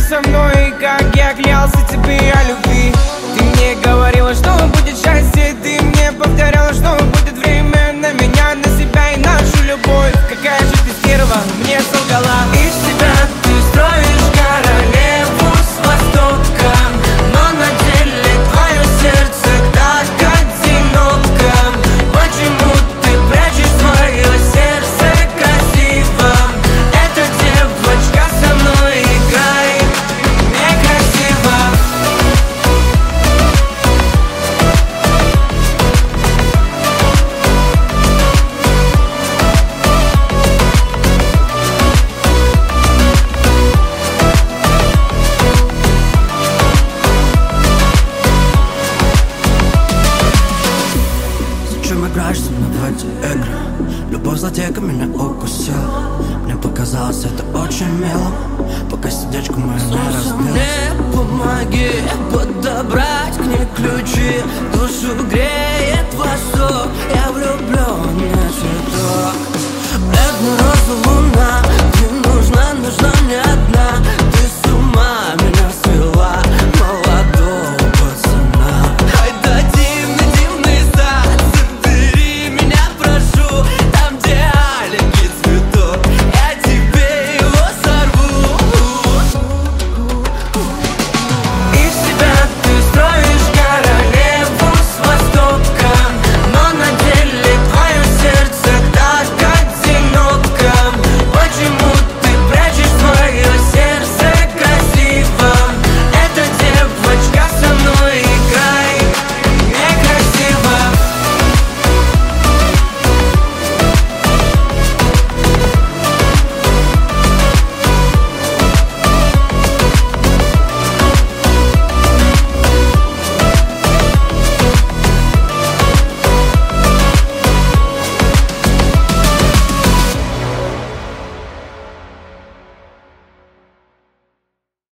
со мной, как я клялся тебе о любви. Ты мне говорила, что будет счастье, ты мне повторяла, что будет время на меня, на себя и нашу любовь. Какая же ты стерва, мне солгала. Из тебя ты строишь королеву с востока, но на деле твое сердце так одиноко. Почему ты прячешь свое сердце красиво? Эта девочка со мной играет некрасиво. Зачем играешь со мной в эти игры? Любовь злодейка меня укусила. Мне показалось это очень мило, пока сердечко мое не разбилось. Мне помоги подобрать к ней ключи, душу греть.